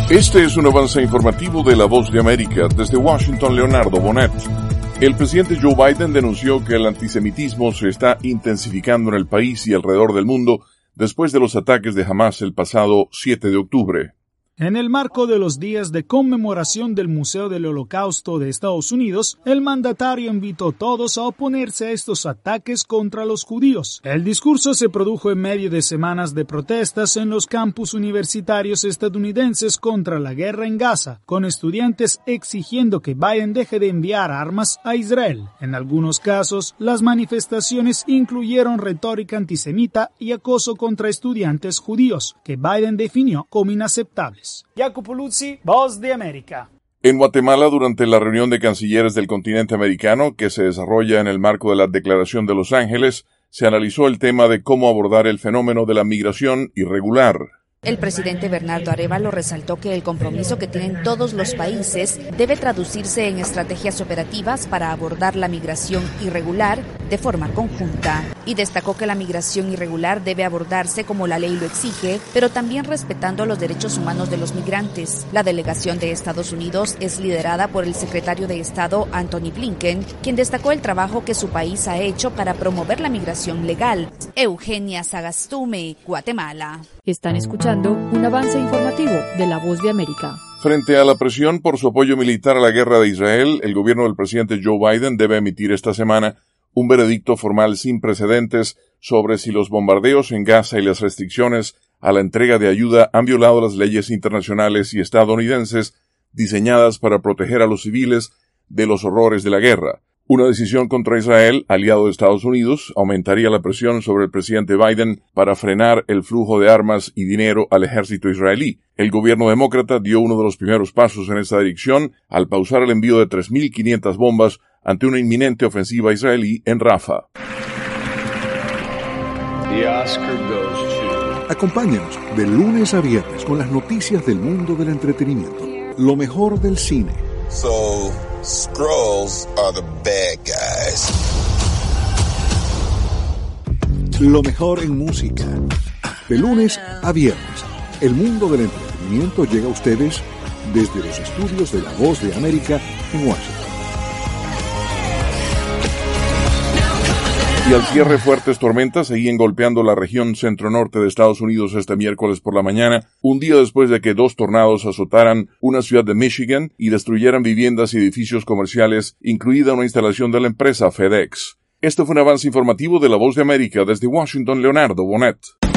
Este es un avance informativo de La Voz de América. Desde Washington, Leonardo Bonet. El presidente Joe Biden denunció que el antisemitismo se está intensificando en el país y alrededor del mundo después de los ataques de Hamas el pasado 7 de octubre. En el marco de los días de conmemoración del Museo del Holocausto de Estados Unidos, el mandatario invitó a todos a oponerse a estos ataques contra los judíos. El discurso se produjo en medio de semanas de protestas en los campus universitarios estadounidenses contra la guerra en Gaza, con estudiantes exigiendo que Biden deje de enviar armas a Israel. En algunos casos, las manifestaciones incluyeron retórica antisemita y acoso contra estudiantes judíos, que Biden definió como inaceptables. Jacopo Luzzi, Voz de América. En Guatemala, durante la reunión de cancilleres del continente americano, que se desarrolla en el marco de la Declaración de Los Ángeles, se analizó el tema de cómo abordar el fenómeno de la migración irregular. El presidente Bernardo Arévalo resaltó que el compromiso que tienen todos los países debe traducirse en estrategias operativas para abordar la migración irregular de forma conjunta, y destacó que la migración irregular debe abordarse como la ley lo exige, pero también respetando los derechos humanos de los migrantes. La delegación de Estados Unidos es liderada por el secretario de Estado Antony Blinken, quien destacó el trabajo que su país ha hecho para promover la migración legal. Eugenia Sagastume, Guatemala. Están escuchando un avance informativo de La Voz de América. Frente a la presión por su apoyo militar a la guerra de Israel, el gobierno del presidente Joe Biden debe emitir esta semana un veredicto formal sin precedentes sobre si los bombardeos en Gaza y las restricciones a la entrega de ayuda han violado las leyes internacionales y estadounidenses diseñadas para proteger a los civiles de los horrores de la guerra. Una decisión contra Israel, aliado de Estados Unidos, aumentaría la presión sobre el presidente Biden para frenar el flujo de armas y dinero al ejército israelí. El gobierno demócrata dio uno de los primeros pasos en esta dirección al pausar el envío de 3.500 bombas ante una inminente ofensiva israelí en Rafah. Acompáñanos de lunes a viernes con las noticias del mundo del entretenimiento. Lo mejor del cine. Skrulls are the bad guys. Lo mejor en música. De lunes a viernes, el mundo del entretenimiento llega a ustedes desde los estudios de La Voz de América en Washington. Y al cierre, fuertes tormentas seguían golpeando la región centro-norte de Estados Unidos este miércoles por la mañana, un día después de que 2 tornados azotaran una ciudad de Michigan y destruyeran viviendas y edificios comerciales, incluida una instalación de la empresa FedEx. Este fue un avance informativo de La Voz de América desde Washington, Leonardo Bonet.